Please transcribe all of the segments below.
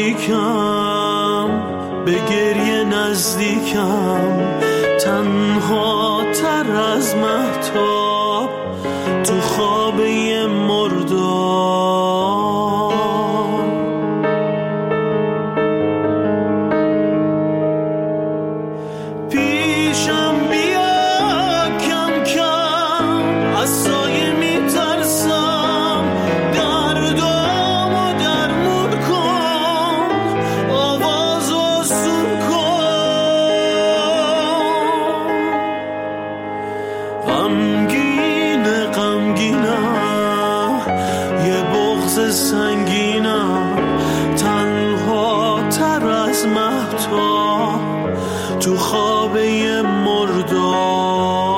تاریکم، به گریه نزدیکم، تنها تر از مهتاب تو خواب یه مردار. پیشم بیا کم کم، از سایه میترسم، دردامو درمون کن، آواز آسون کن. غمگینم، یه بغض سنگینم، تنها تر از مهتاب تو خواب یه مردار.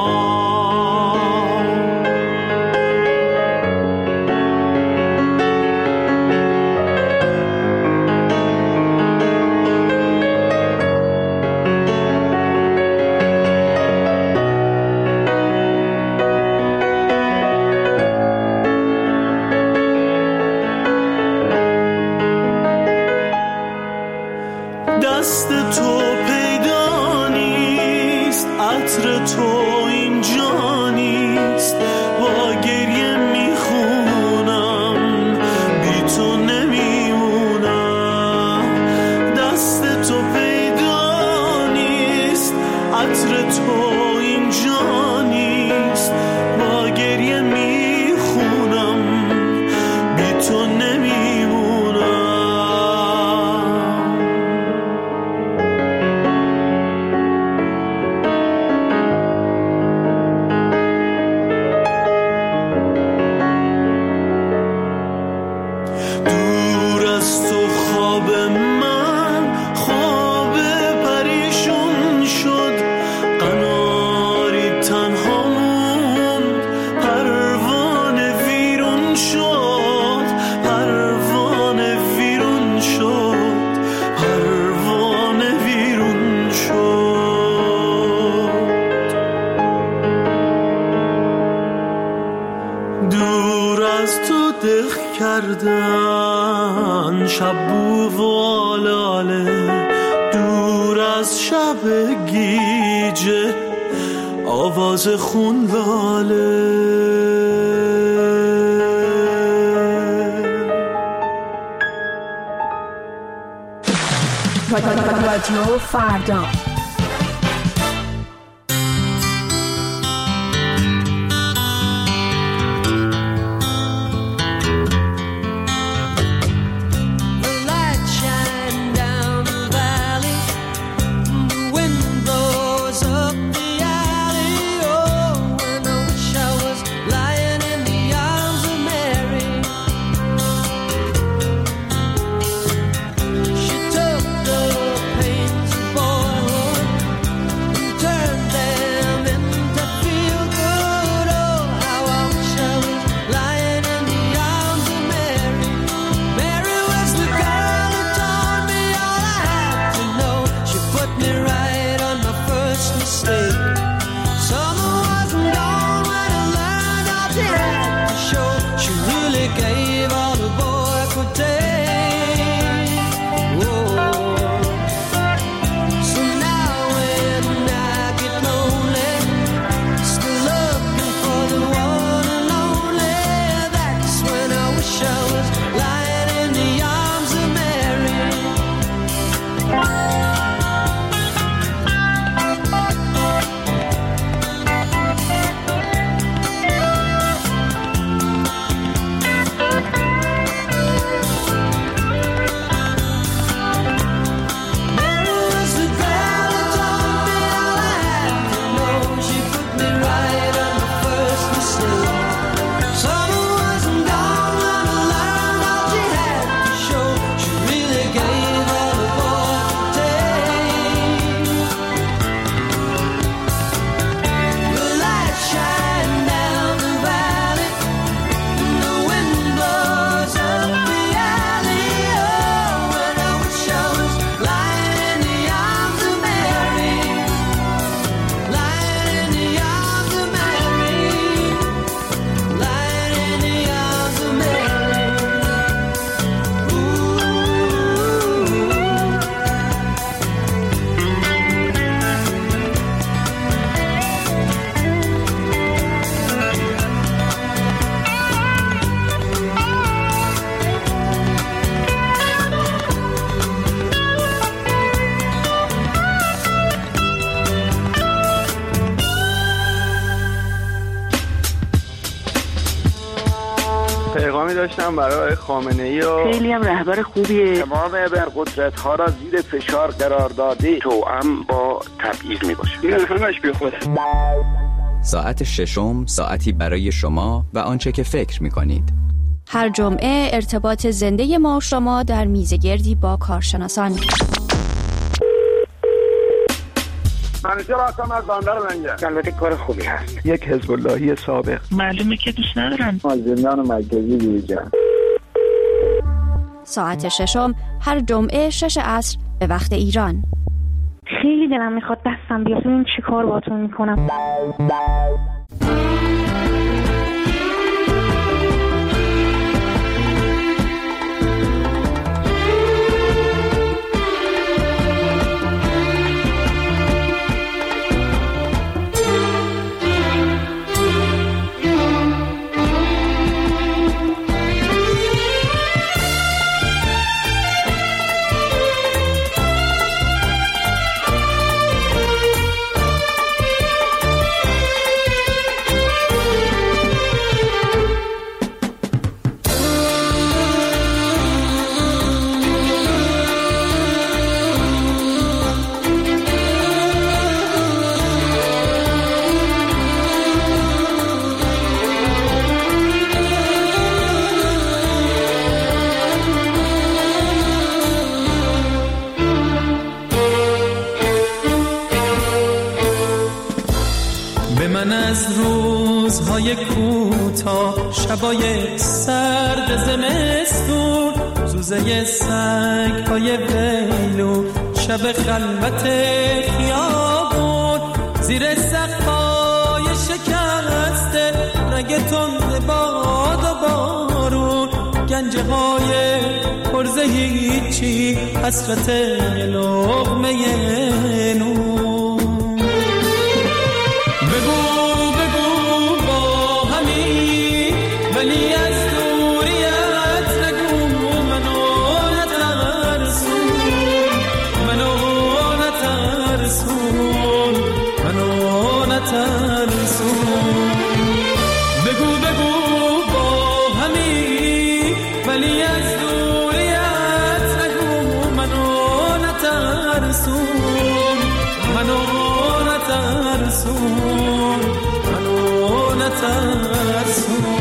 دست تو پیدا نیست، عطر تو اینجا نیست، با گریه میخونم، بی تو نمیمونم. دست تو پیدا نیست، عطر تو اینجا نیست، با گریه میخونم، بی تو نمیمونم. دور از تو دق کردن شب بو و آلاله، دور از شب گیجه آواز خون لاله. رادیو فردا. پیغامی داشتم برای خامنه‌ای و خیلی هم رهبر خوبیه. تمام ابرقدرت‌ها را زیر فشار قرار داده، توأم با تبعیض میباشه. این همش بیخوده. ساعت ششم، ساعتی برای شما و آنچه که فکر می‌کنید. هر جمعه ارتباط زنده ما و شما در میزگردی با کارشناسان. منیژه هستم از بندر لنگر. البته کار خوبی هست. یک حزب اللهی سابق. معلومه که دوست ندارن. از زندان مرکزی بیرون. ساعت ششم هر جمعه 6 عصر به وقت ایران. خیلی دلم میخواد دستم بیاد ببین چی کار باهاتون میکنم. از روزهای کوتاه، شبای سرد زمستون، زوزه سگ‌های ویلو، شب خلوت خیابون، زیر سقف‌های شکسته، رگ تند باد و بارون، گنجه‌های پرز هیچی، حسرت لقمه نون. ولی از دوریت نگو منو نترسون، منو نترسون، منو نترسون. بگو بگو با همی، ولی از دوریت نگو منو نترسون، منو نترسون، منو نترسون.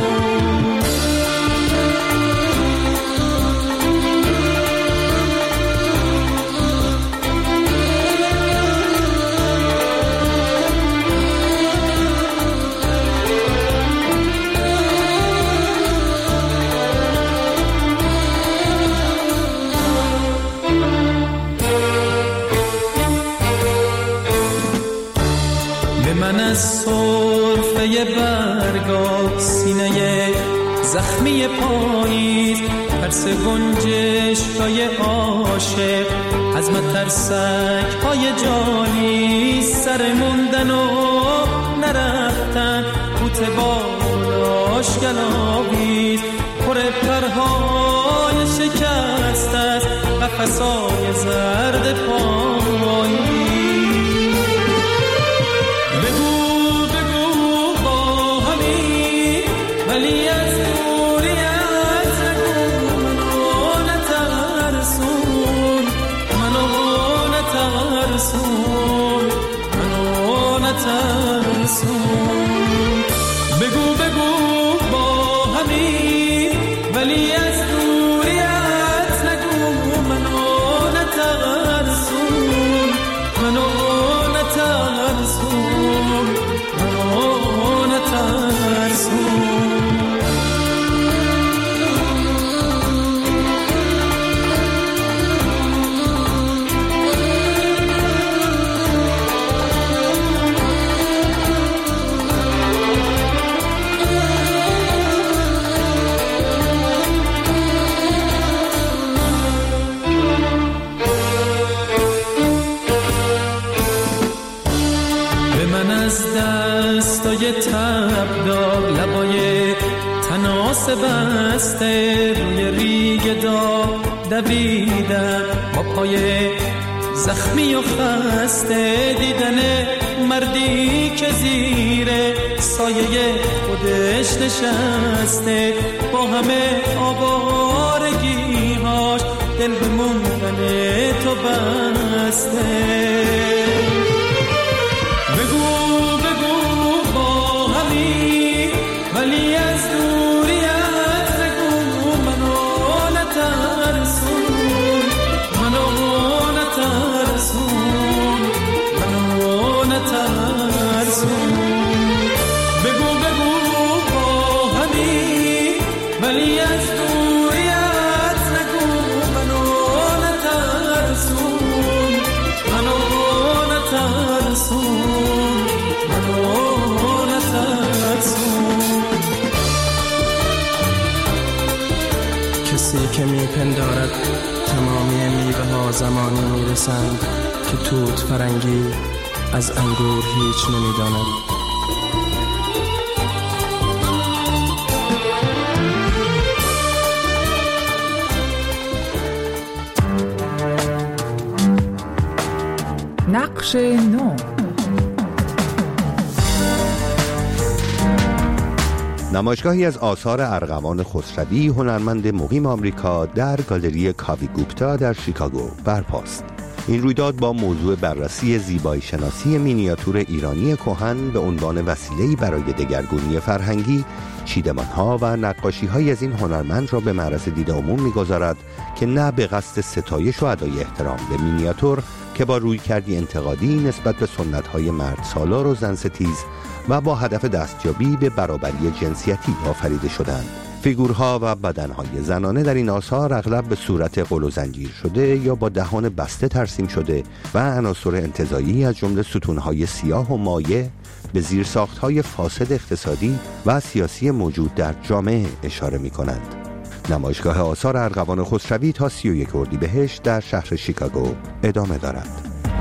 من از سرفه برگا، سینه زخمی پاییز، ترس گنجش‌های عاشق، از مترسک‌های جانی، سر موندن و نرفتن، بوته بالاش گلاویز، پر پرهای شکست است، قفسای زرد پاییز. ولی از دوریت نگو منو نترسون، منو نترسون، منو نترسون. بگو بگو با همی، ولی از دوریت نگو منو نترسون، منو نترسون، منو نترسون. دستای تبدار، لبای تناس بسته، روی ریگ داغ دویدن با پای زخمی و خسته، دیدن مردی که زیر سایه خودش نشسته، با همه آوارگی‌هاش دل به موندن تو بسته. بگو بگو با همین ولی از دوریت نگو، منو نترسون، منو نترسون، منو نترسون. بگو بگو با همین ولی از دوریت نگو، منو نترسون، منو نترسون، منو نترسون. کسی که میپندارد تمامی میوه ها زمانی میرسند که توت فرنگی از انگور هیچ نمیداند. نقش نو. نمایشگاهی از آثار ارغوان خسروی، هنرمند مقیم آمریکا، در گالری کاوی گوپتا در شیکاگو برپاست. این رویداد با موضوع بررسی زیبایی شناسی مینیاتور ایرانی کهن به عنوان وسیله‌ای برای دگرگونی فرهنگی، چیدمان‌ها و نقاشی‌های از این هنرمند را به معرض دید عموم می‌گذارد که نه به قصد ستایش و ادای احترام به مینیاتور که با رویکردی انتقادی نسبت به سنت‌های مرد سالار و زن ستیز و با هدف دستیابی به برابری جنسیتی آفریده شدند. فیگورها و بدنهای زنانه در این آثار اغلب به صورت قل و زنجیر شده یا با دهان بسته ترسیم شده و عناصر انتزاعی از جمله ستونهای سیاه و مایع به زیرساختهای فاسد اقتصادی و سیاسی موجود در جامعه اشاره می کنند. نمایشگاه آثار ارغوان خسروی تا 31 اردیبهشت در شهر شیکاگو ادامه دارد.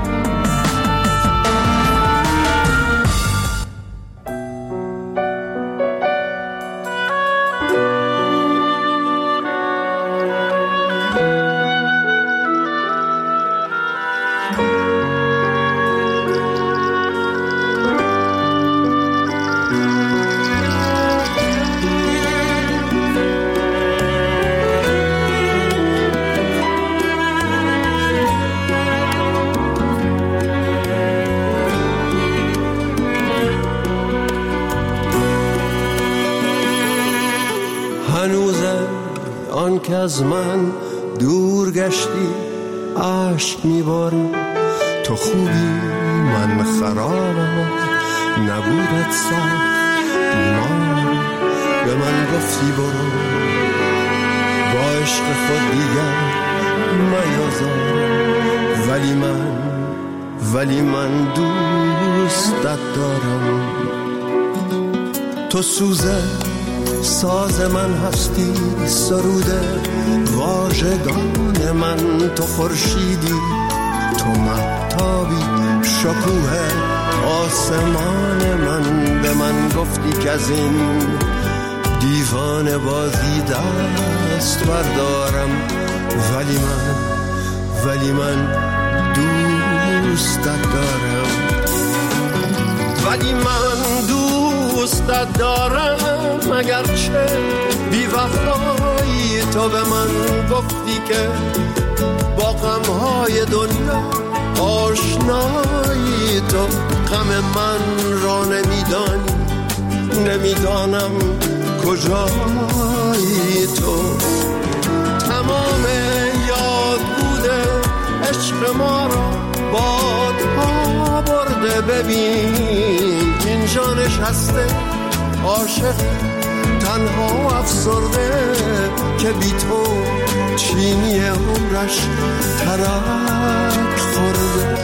که از من دور گشتی عشق میباری، تو خوبی من خرابم نبودت سخت بیمار، به من گفتی برو با عشق خود دیگر میازار، ولی من دوستت دارم. تو سوزه ساز من هستی، سروده واژگان من، تو خورشیدی، تو مهتابی، شکوه آسمان من. به من گفتی که از این دیوانه بازی دست بردارم، ولی من دوستت دارم، ولی من دوستت دارم. اگرچه بی وفایی تو به من گفتی که با غمهای دنیا آشنایی، تو غم من را نمیدانم کجایی. تو تمام یاد بوده عشق ما را بادها برده، ببین اینجا نشسته عاشق تنها افسرده که بی تو چینی عمرش ترک خورده.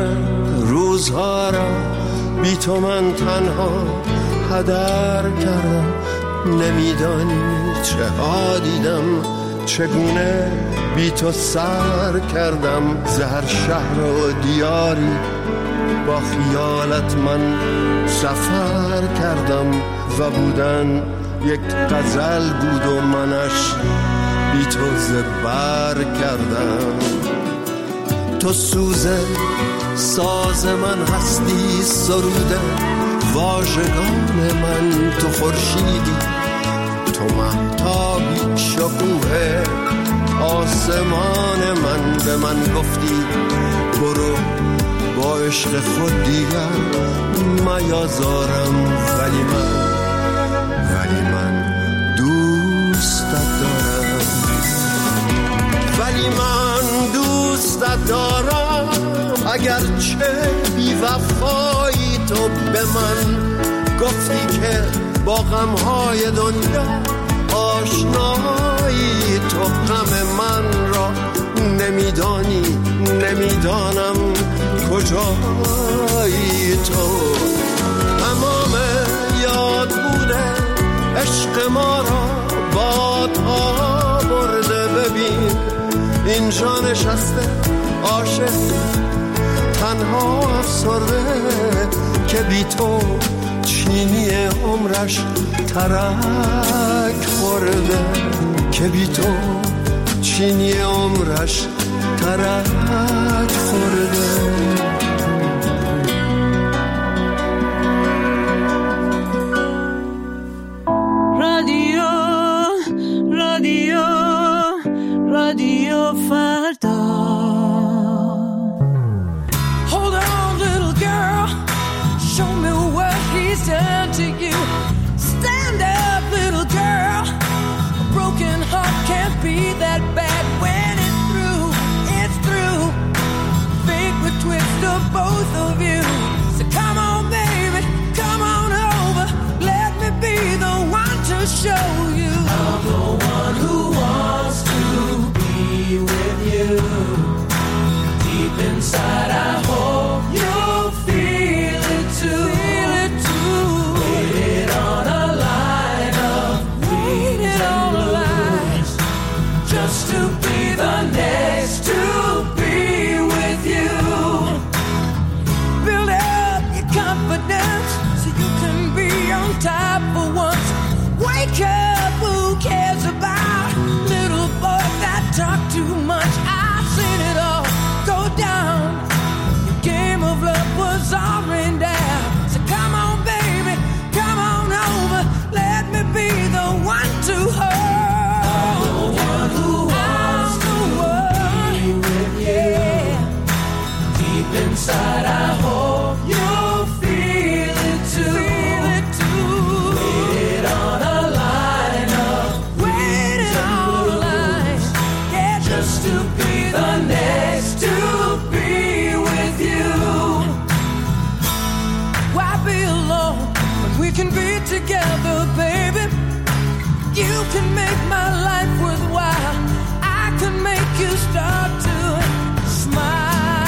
روزها را بی تو من تنها هدر کردم. نمیدانی چه ها دیدم، چگونه بی تو سر کردم. زهر شهر و دیاری با خیالت من سفر کردم و بودن یک غزل بود و منش بی تو زبر کردم. تو سوزه ساز من هستی، سروده واژگان من. تو خورشیدی، تو مهتابی، شکوه آسمان من. به من گفتی برو با عشق خود دیگر میازارم، ولی من دوستت دارم. ولی من دوستت دارم، اگرچه بی وفایی. تو به من گفتی که با غمهای دنیا آشنایی. تو غم من را نمیدانی، نمیدانم کجایی. تو تمام یاد بوده عشق ما را بادها برده. ببین اینجا نشسته عاشق تنها افسرده، که بی تو چینی عمرش ترک خورده. که بی تو چینی عمرش ترک خورده. رادیو فردا. Hold on little girl, show me what he's done to you. Stand up little girl, a broken heart can't be that bad. When it's through, fate would twist of both of you. So come on baby, come on over, let me be the one to show you. I'm the one who wants to be with you. Deep inside I hope you'll feel it too. Waited on a line of waited on a line just to be the next to be with you. Build up your confidence so you can be on top for once. Wake up, who cares about little boys that talk too much? I've seen it all go down. The game of love was all rained down. So come on baby, come on over, let me be the one to hold. I'm the one who wants to be with you. Deep inside I hope you'll feel it too. Waited on a line of waited on a line, yeah, just to be the next to be with you. Why be alone when we can be together, baby? You can make my life worthwhile. I can make you start to smile.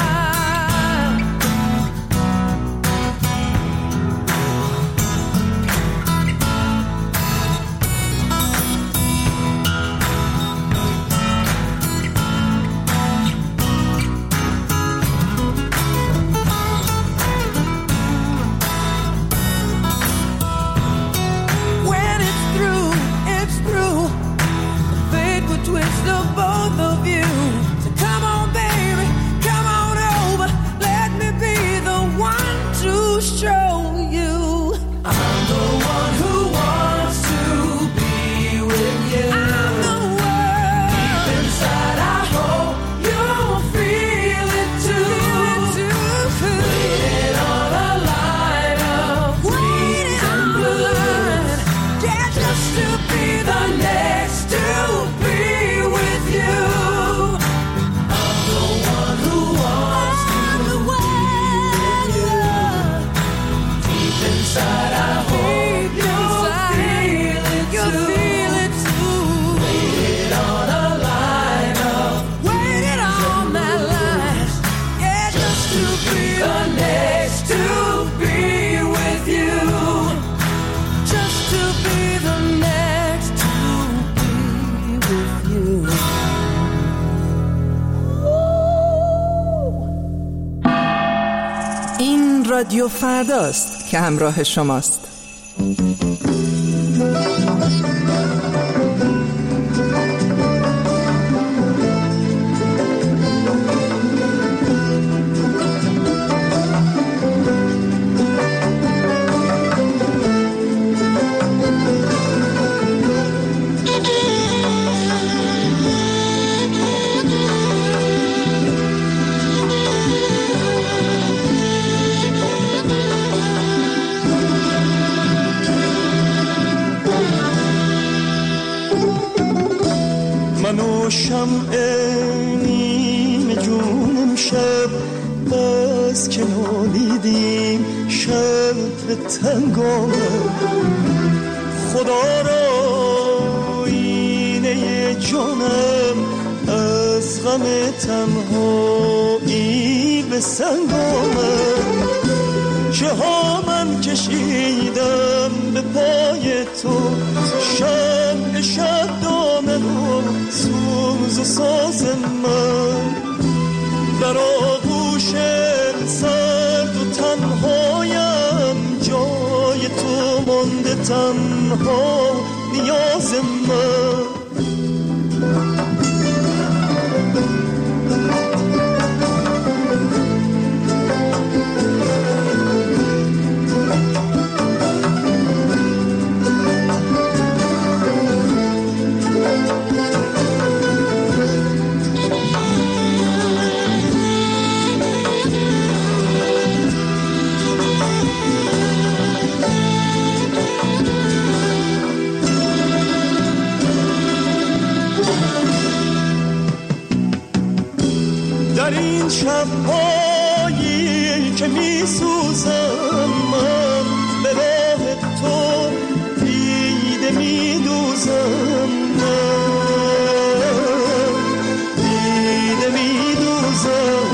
When it's through, the fate would twist of both of you. So come on baby, come on over, let me be the one to show you. I'm the one who wants to be with you. I'm the one. Deep inside I hope you'll feel it too. Waited on a line of green and blue, yeah, just to be the next to be with you. I'm the one who wants to be with you. رادیو فرداست که همراه شماست. منو شمع نیم جونم شب بس که نالیدیم شب به تنگامه خدا را اینه جانم از غم تنهایی به سنگامه چه ها من کشیدم به پای تو شمع شب دامن و سوز و ساز من در آغوش سرد و تنهایم جای تو مانده تنها نیاز من در این شب‌هایی که می‌سوزم من به راه تو دیده می‌دوزم من دیده می‌دوزم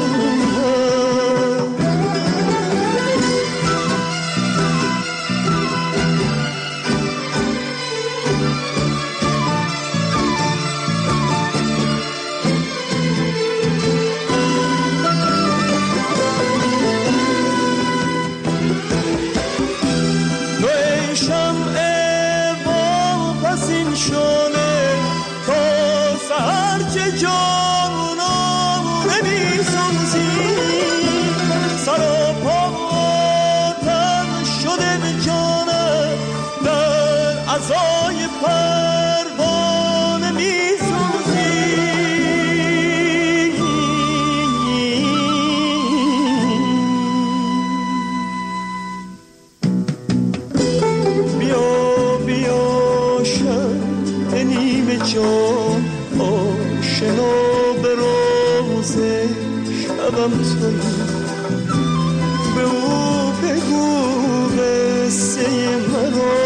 ازای پروانه میسوزی بیا بیا شب نیمه جان آشنا به روز شبم تویی به او بگو قصه مرا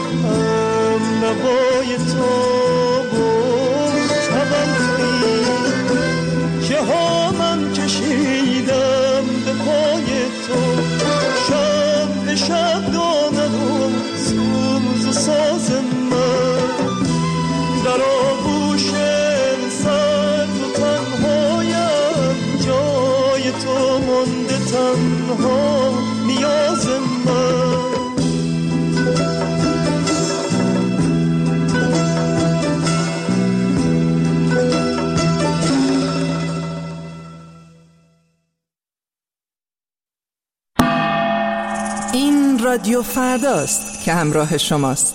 نوای تو بود تبم تویی که ها من کشیدم به پای تو شب به شب دامن و سوز و ساز من در آغوش سرد و تنهایم جای تو مانده تنها نیاز من رادیو فرداست که همراه شماست.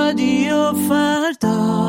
رادیو فردا.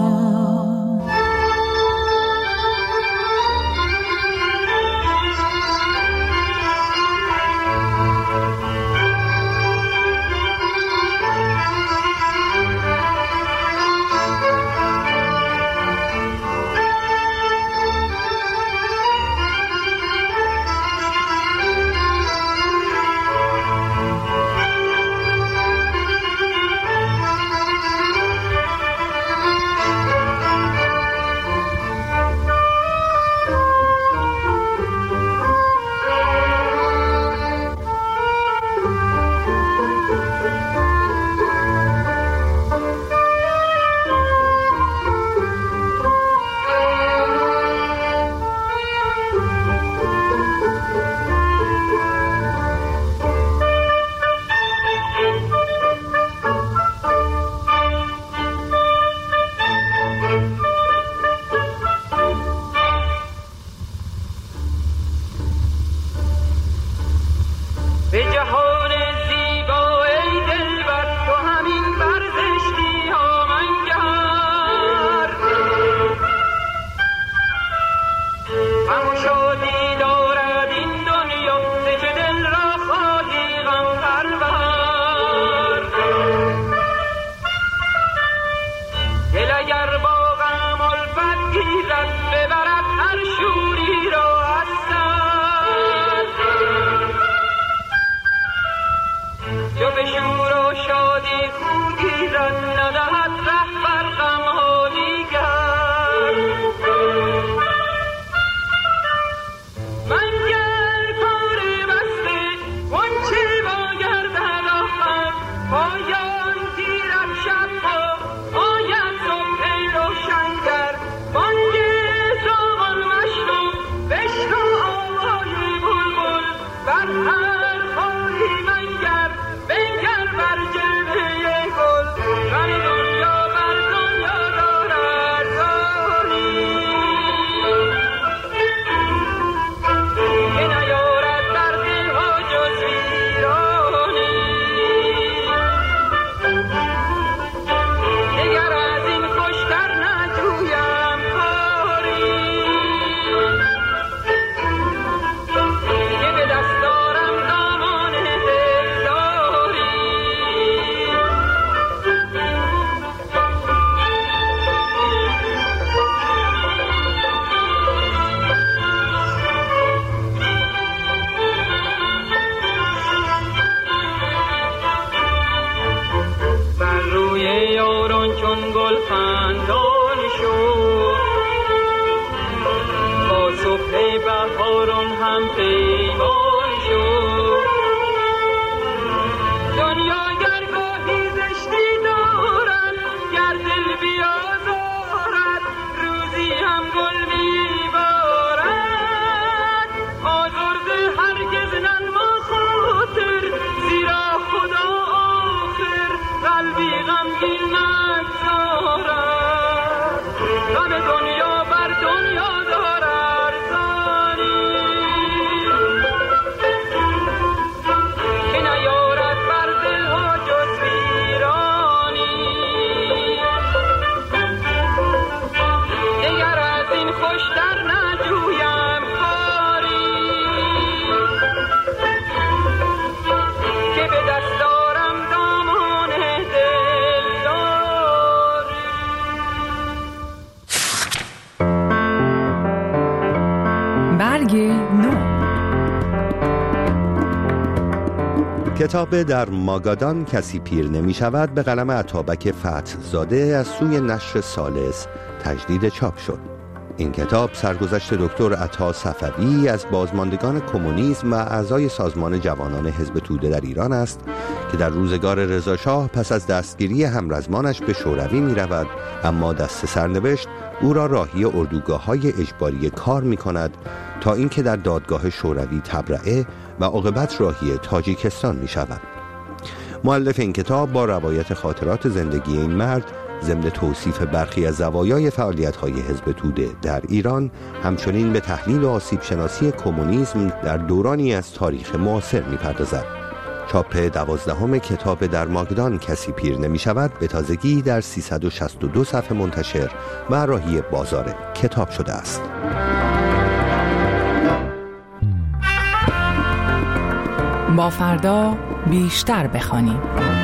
کتاب در ماگادان کسی پیر نمی شود به قلم عطابک فتح‌زاده از سوی نشر ثالث تجدید چاپ شد. این کتاب سرگذشت دکتر عطا صفوی از بازماندگان کمونیسم و اعضای سازمان جوانان حزب توده در ایران است که در روزگار رضاشاه پس از دستگیری همرزمانش به شوروی می رود، اما دست سرنوشت او را راهی اردوگاه‌های اجباری کار می کند تا اینکه در دادگاه شوروی تبرئه و عاقبت راهی تاجیکستان می شود. مؤلف این کتاب با روایت خاطرات زندگی این مرد ضمن توصیف برخی از زوایای فعالیت‌های حزب توده در ایران، همچنین به تحلیل و آسیب شناسی کمونیسم در دورانی از تاریخ معاصر می‌پردازد. چاپ 12 کتاب در ماگدان کسی پیر نمی شود به تازگی در 362 صفحه منتشر و راهی بازار کتاب شده است. با فردا بیشتر بخوانیم.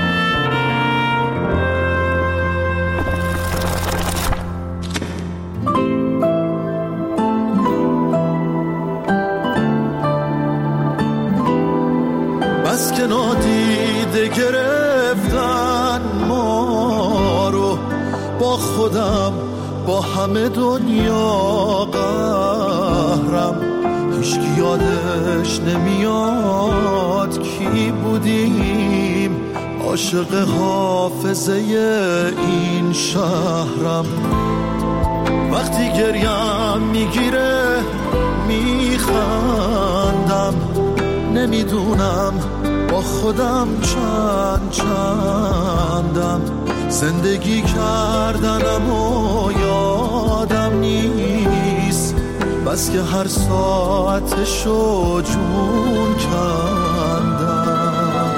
بس که نادیده گرفتن ما رو، با خودم با همه دنیا قهرم، هیچکی یادش نمیاد کی بودیم، عاشق حافظه این شهرم. وقتی گریم میگیره میخندم، نمیدونم با خودم چندم، زندگی کردنم و یادم نیست، بس که هر ساعتشو جون کندم.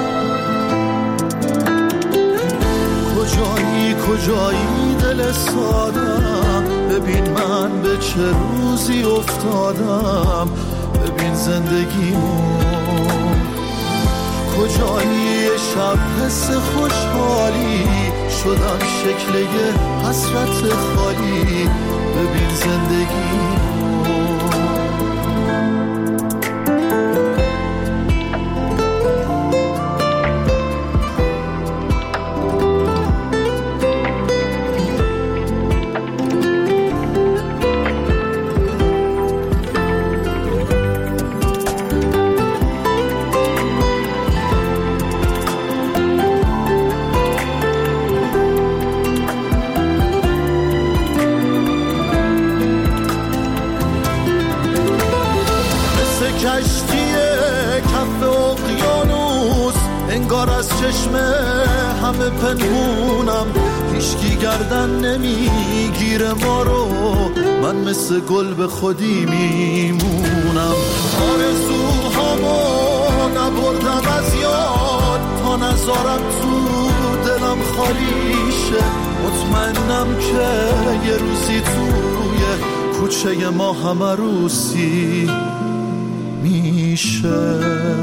کجایی دل سادم، ببین من به چه روزی افتادم، ببین زندگیمو کجایی شب حس خوشحالی شدم، شکل یه حسرت خالی، ببین زندگیمو. چشم همه پنهونم، هیچکی گردن نمیگیره ما رو، من مثل گل به خودی میمونم. آرزوهامو نبردم از یاد تا نذارم تو دلم خالی شه، مطمئنم که یه روزی توی کوچه ما هم عروسی میشه.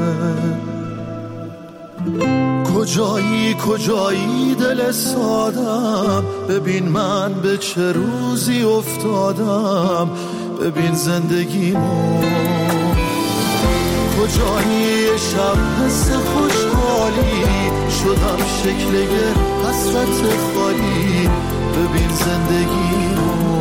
کجایی دل سادم، ببین من به چه روزی افتادم، ببین زندگیمو. کجایی شب حس خوشحالی شدم، شکل یه حسرت خالی، ببین زندگیمو.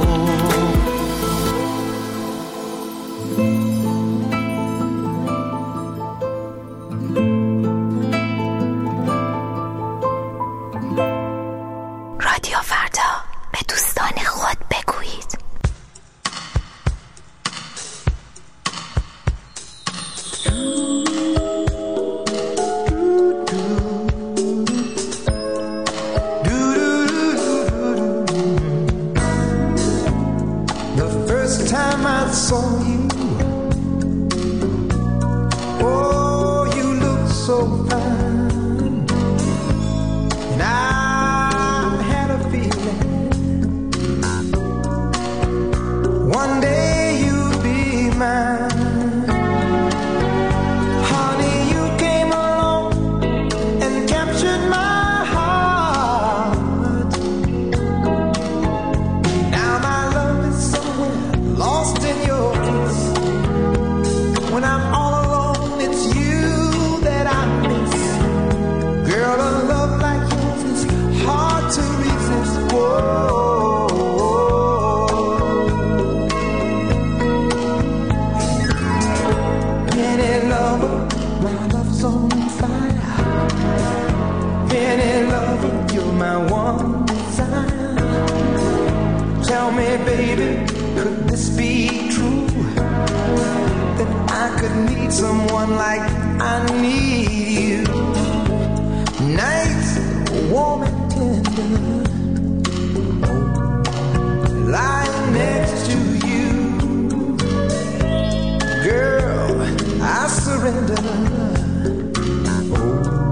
Surrender. Oh.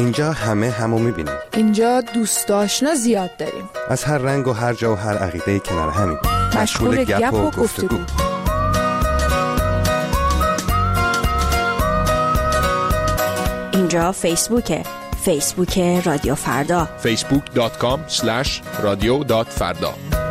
اینجا همه همو میبینیم. اینجا دوست آشنا زیاد داریم. از هر رنگ و هر جا و هر عقیده کنار همین. مشغول گپ و گفتگو. اینجا فیسبوکه. فیسبوک رادیو فردا. facebook.com/radio.farda.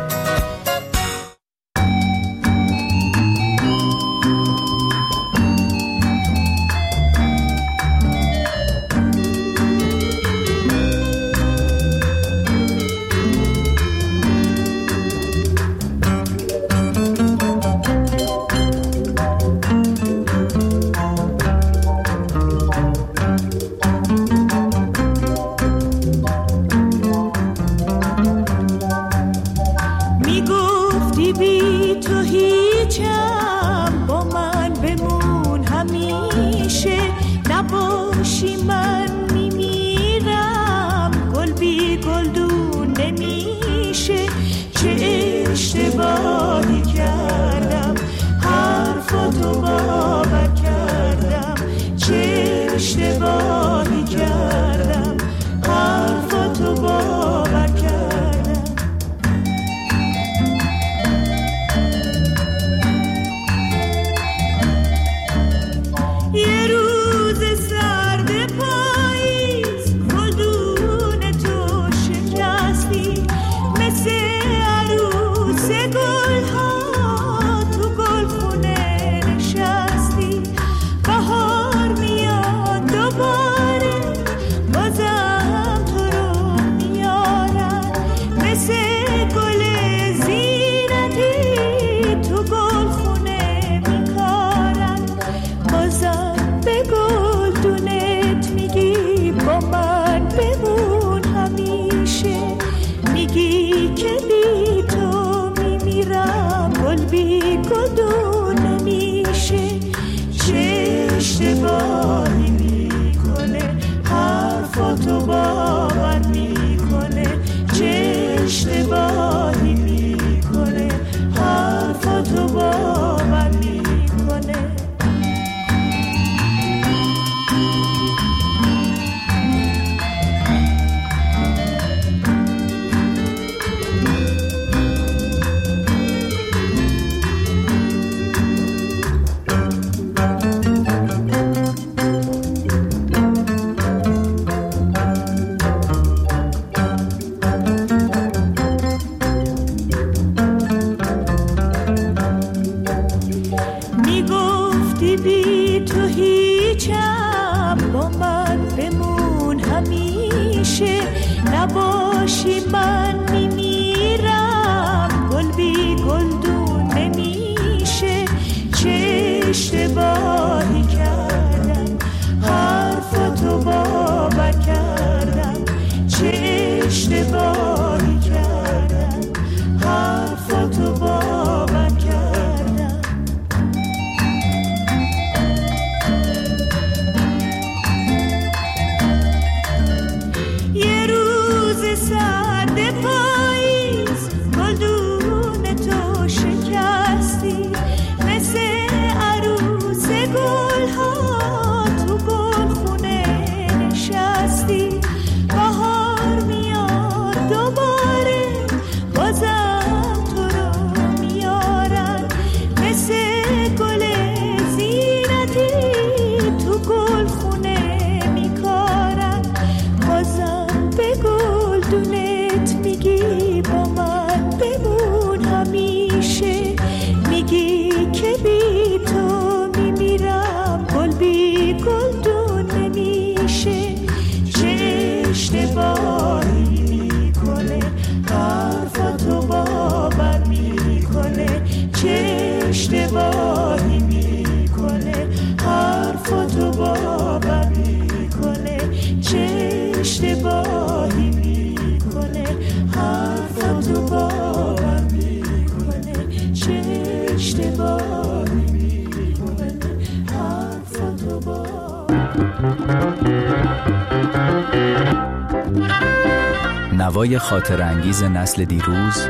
نوای خاطرانگیز نسل دیروز،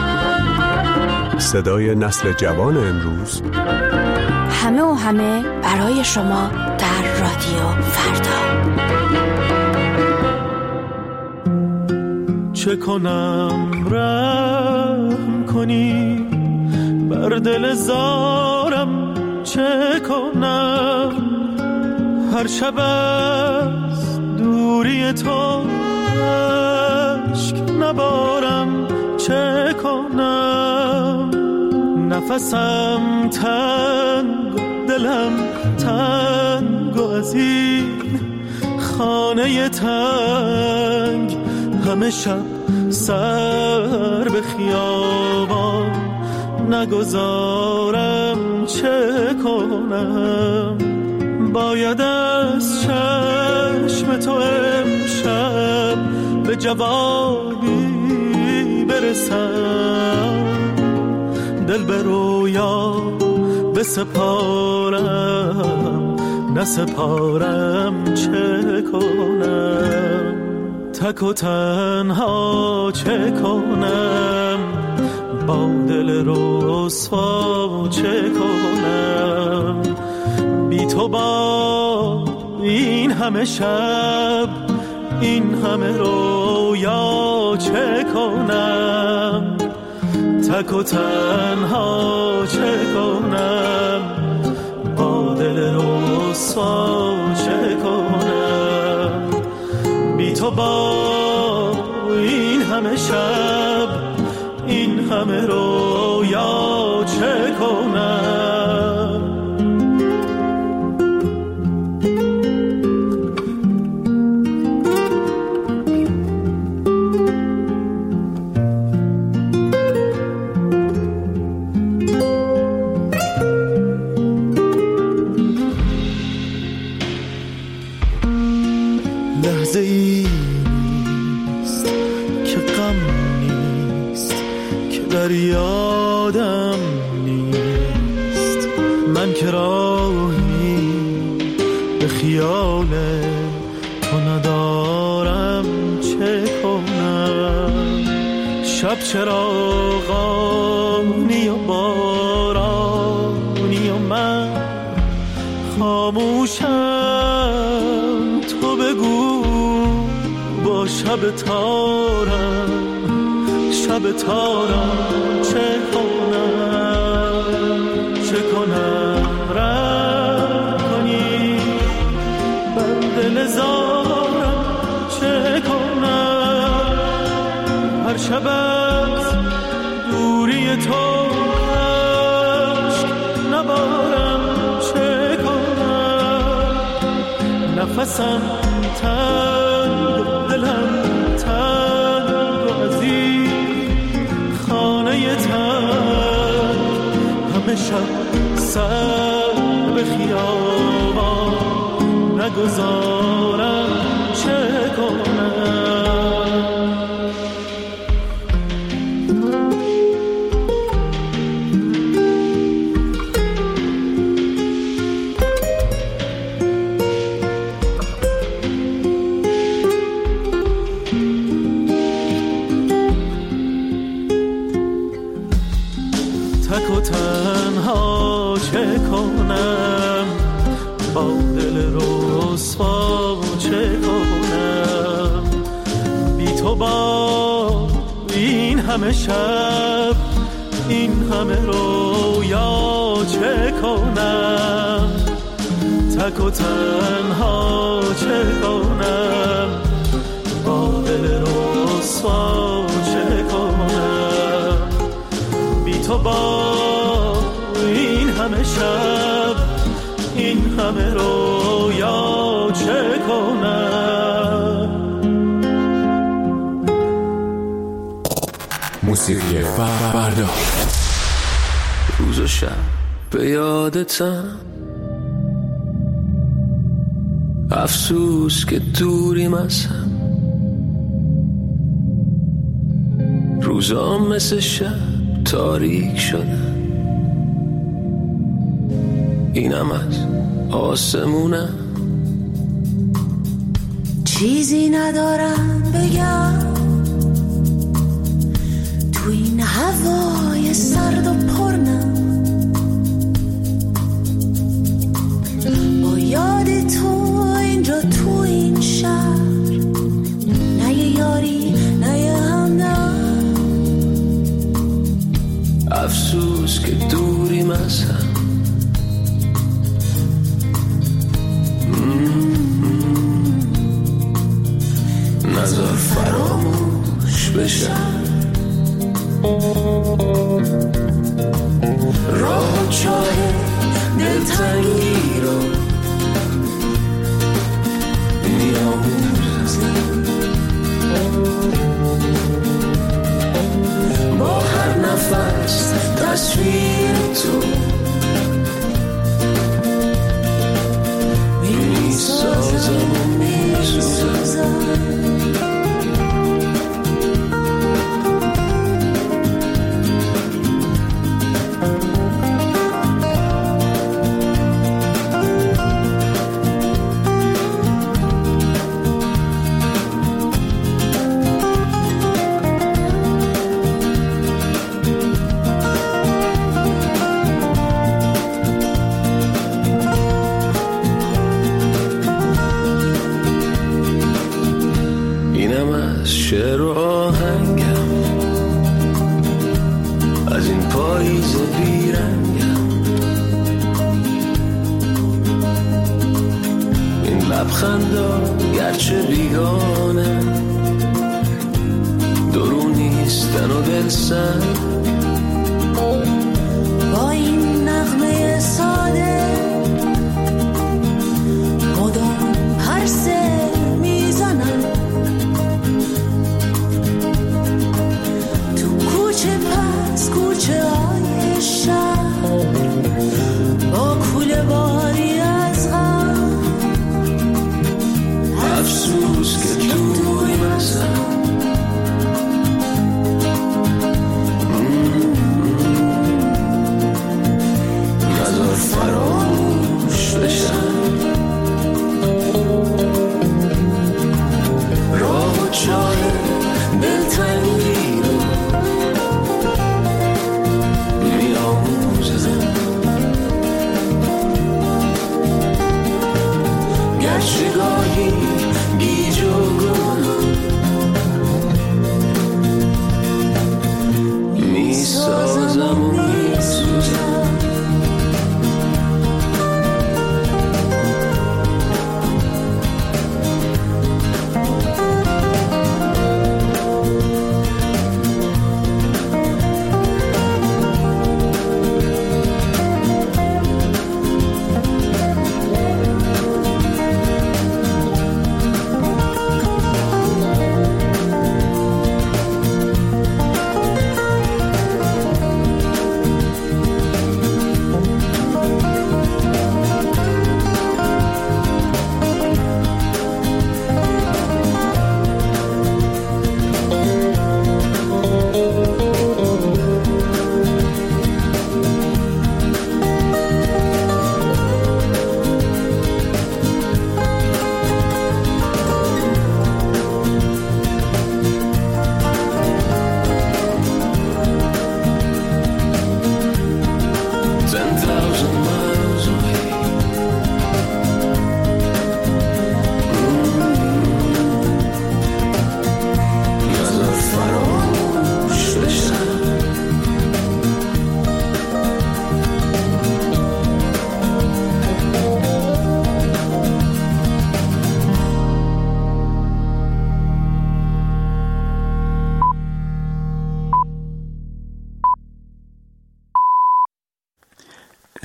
صدای نسل جوان امروز، همه و همه برای شما در رادیو فردا. چه کنم رحم کنی بر دل زارم، چه کنم هر شب از دوری تو اشک نبارم، چه کنم نفسم تنگ دلم تنگ و از این خانه تنگ همه شب سر به خیابان نگذارم، چه کنم باید از چشم تو امشب به جوابی برسم، دل به رویا بسپارم نسپارم، چه کنم تک و تنها، چه کنم با دل رسوا، چه کنم بی تو با این همه شب این همه رویا، چه کنم تک و تنها، چه کنم با دل رسوا، چه کنم بی تو با این همه شب این همه رویا، چه کنم لحظه ای نیست که غم نیست که در یادم نیست، من که راهی به خیال تو ندارم، چه کنم شب چراغانی و بارانی و من خاموشم، تو بگو با شب تارم، شب تارم، چه کنم چه کنم رحم کنی بر دل زارم، چه کنم هر شب از دوری تو اشک نبارم، چه کنم نفسم تنگ دلم تنگ و از این خانه تنگ همه شب سر به خیابان نگذارم، چه کنم تک و تنها، چه کنم با دل رسوا، چه کنم بی تو با این همه شب این همه رویا، چه کنم تک و تنها، چه کنم با دل رسوا، چه کنم بی تو با این همه شب این همه رویا، چه کنم موسیقی فردا روز و شب به یادتم، افسوس که دوریم از هم، روزا مثل شب تاریک شدن، اینم از آسمونم، چیزی ندارم بگم تو این هوای سرد و پرنم، با یاد تو اینجا تو این شهر، نه یه یاری نه یه هم نفسم نذار فراموش بشم راه چاه دلتنگی رو میاموزم با هر نفس تصویر تو میسازم و میسوزم شعر و آهنگم از این پاییز بیرنگم این لبخندا گرچه بیگانه درو نیستن و دلسنگ